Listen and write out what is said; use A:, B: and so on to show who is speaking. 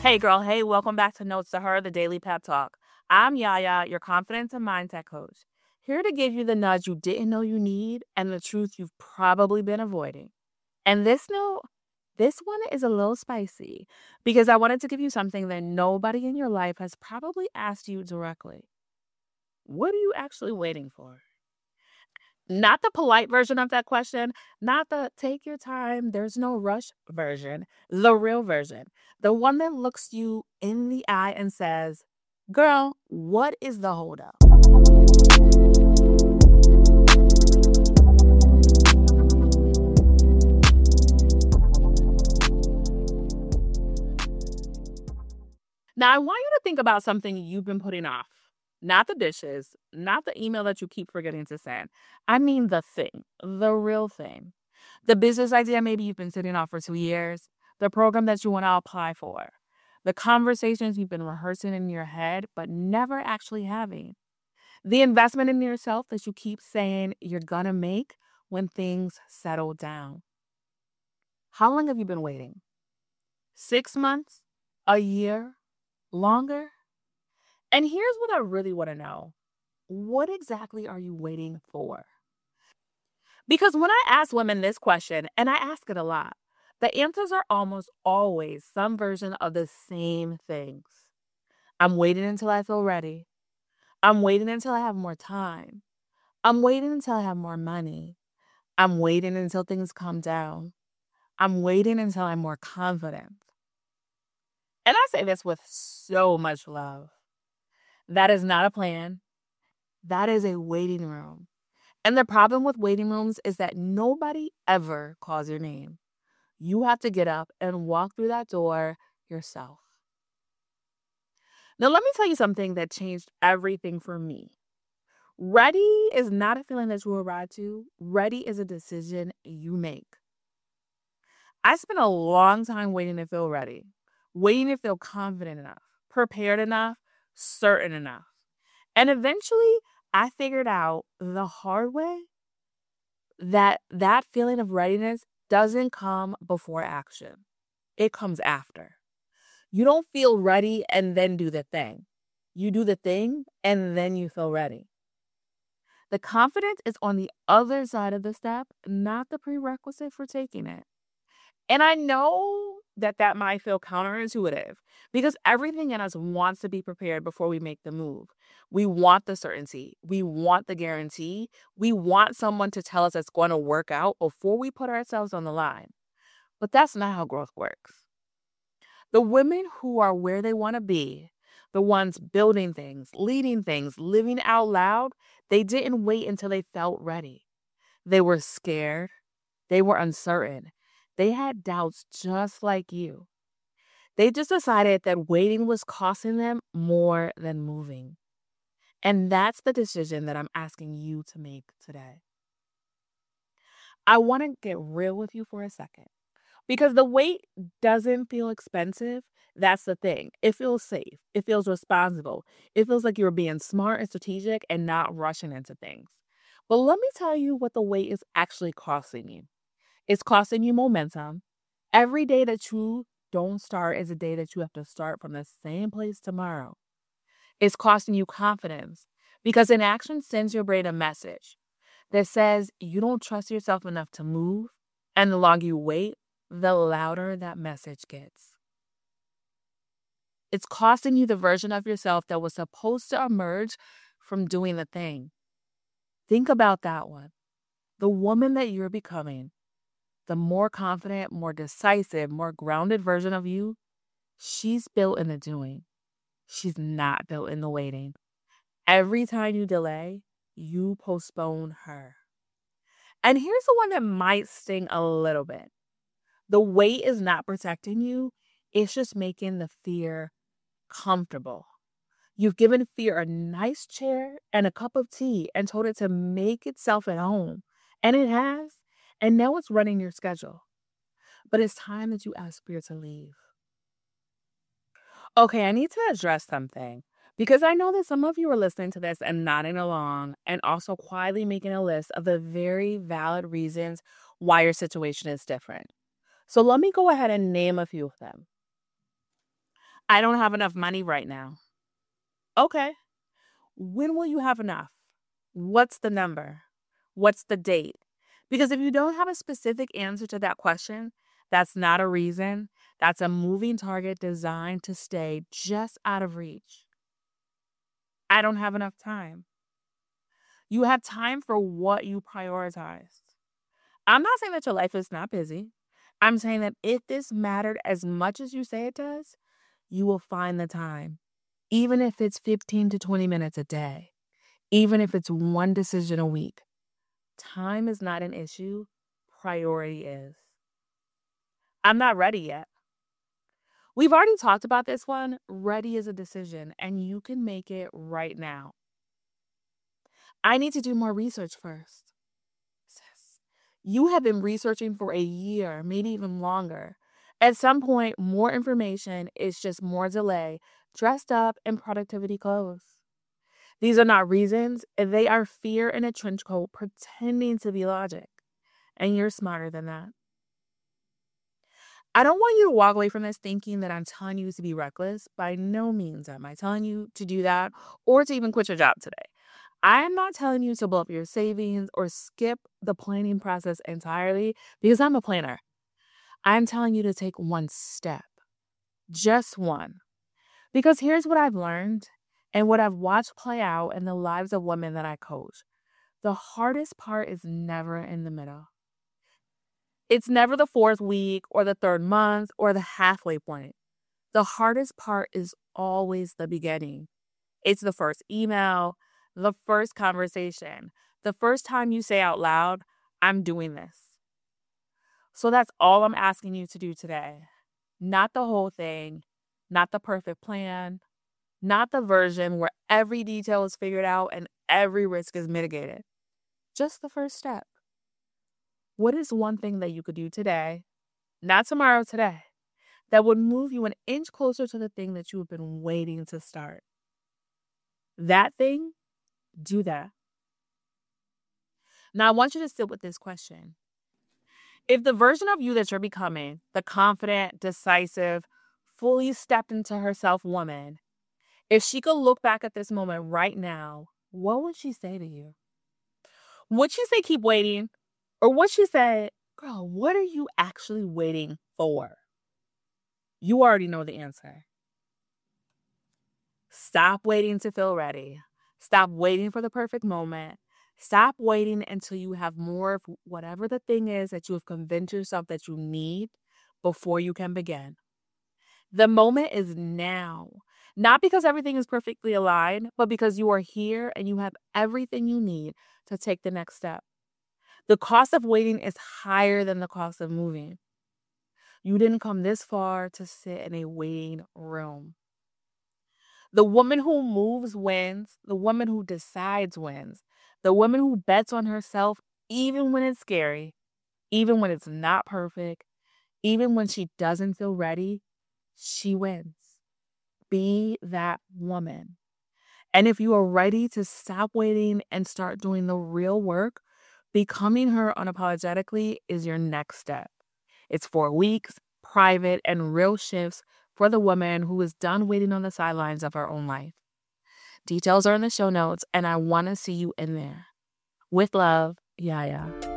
A: Hey girl, hey, welcome back to Notes to Her, the Daily Pep Talk. I'm Yaya, your confidence and mindset coach, here to give you the nudge you didn't know you need and the truth you've probably been avoiding. And this one is a little spicy because I wanted to give you something that nobody in your life has probably asked you directly. What are you actually waiting for? Not the polite version of that question, not the take your time, there's no rush version, the real version, the one that looks you in the eye and says, girl, what is the holdup? Now, I want you to think about something you've been putting off. Not the dishes, not the email that you keep forgetting to send. I mean the thing, the real thing. The business idea maybe you've been sitting off for 2 years, the program that you want to apply for, the conversations you've been rehearsing in your head but never actually having, the investment in yourself that you keep saying you're gonna make when things settle down. How long have you been waiting? 6 months? A year? Longer? And here's what I really want to know. What exactly are you waiting for? Because when I ask women this question, and I ask it a lot, the answers are almost always some version of the same things. I'm waiting until I feel ready. I'm waiting until I have more time. I'm waiting until I have more money. I'm waiting until things calm down. I'm waiting until I'm more confident. And I say this with so much love. That is not a plan. That is a waiting room. And the problem with waiting rooms is that nobody ever calls your name. You have to get up and walk through that door yourself. Now, let me tell you something that changed everything for me. Ready is not a feeling that you arrive to, ready is a decision you make. I spent a long time waiting to feel ready, waiting to feel confident enough, prepared enough, certain enough. And eventually, I figured out the hard way that feeling of readiness doesn't come before action. It comes after. You don't feel ready and then do the thing. You do the thing and then you feel ready. The confidence is on the other side of the step, not the prerequisite for taking it. And I know that might feel counterintuitive because everything in us wants to be prepared before we make the move. We want the certainty. We want the guarantee. We want someone to tell us it's going to work out before we put ourselves on the line. But that's not how growth works. The women who are where they want to be, the ones building things, leading things, living out loud, they didn't wait until they felt ready. They were scared. They were uncertain. They had doubts just like you. They just decided that waiting was costing them more than moving. And that's the decision that I'm asking you to make today. I want to get real with you for a second because the wait doesn't feel expensive. That's the thing. It feels safe. It feels responsible. It feels like you're being smart and strategic and not rushing into things. But let me tell you what the wait is actually costing you. It's costing you momentum. Every day that you don't start is a day that you have to start from the same place tomorrow. It's costing you confidence because inaction sends your brain a message that says you don't trust yourself enough to move. And the longer you wait, the louder that message gets. It's costing you the version of yourself that was supposed to emerge from doing the thing. Think about that one. The woman that you're becoming, the more confident, more decisive, more grounded version of you, she's built in the doing. She's not built in the waiting. Every time you delay, you postpone her. And here's the one that might sting a little bit. The wait is not protecting you, it's just making the fear comfortable. You've given fear a nice chair and a cup of tea and told it to make itself at home. And it has. And now it's running your schedule. But it's time that you ask fear to leave. Okay, I need to address something because I know that some of you are listening to this and nodding along and also quietly making a list of the very valid reasons why your situation is different. So let me go ahead and name a few of them. I don't have enough money right now. Okay. When will you have enough? What's the number? What's the date? Because if you don't have a specific answer to that question, that's not a reason. That's a moving target designed to stay just out of reach. I don't have enough time. You have time for what you prioritize. I'm not saying that your life is not busy. I'm saying that if this mattered as much as you say it does, you will find the time, even if it's 15 to 20 minutes a day, even if it's one decision a week. Time is not an issue, priority is. I'm not ready yet. We've already talked about this one. Ready is a decision, and you can make it right now. I need to do more research first. Sis, you have been researching for a year, maybe even longer. At some point, more information is just more delay, dressed up in productivity clothes. These are not reasons, they are fear in a trench coat pretending to be logic. And you're smarter than that. I don't want you to walk away from this thinking that I'm telling you to be reckless. By no means am I telling you to do that or to even quit your job today. I am not telling you to blow up your savings or skip the planning process entirely because I'm a planner. I'm telling you to take one step, just one. Because here's what I've learned and what I've watched play out in the lives of women that I coach. The hardest part is never in the middle. It's never the fourth week or the third month or the halfway point. The hardest part is always the beginning. It's the first email, the first conversation, the first time you say out loud, I'm doing this. So that's all I'm asking you to do today. Not the whole thing, not the perfect plan, not the version where every detail is figured out and every risk is mitigated. Just the first step. What is one thing that you could do today, not tomorrow, today, that would move you an inch closer to the thing that you have been waiting to start? That thing, do that. Now, I want you to sit with this question. If the version of you that you're becoming, the confident, decisive, fully stepped into herself woman, if she could look back at this moment right now, what would she say to you? Would she say, keep waiting? Or would she say, girl, what are you actually waiting for? You already know the answer. Stop waiting to feel ready. Stop waiting for the perfect moment. Stop waiting until you have more of whatever the thing is that you have convinced yourself that you need before you can begin. The moment is now. Not because everything is perfectly aligned, but because you are here and you have everything you need to take the next step. The cost of waiting is higher than the cost of moving. You didn't come this far to sit in a waiting room. The woman who moves wins. The woman who decides wins. The woman who bets on herself even when it's scary, even when it's not perfect, even when she doesn't feel ready, she wins. Be that woman. And if you are ready to stop waiting and start doing the real work, becoming her unapologetically is your next step. It's 4 weeks, private, and real shifts for the woman who is done waiting on the sidelines of her own life. Details are in the show notes, and I want to see you in there. With love, Yaya.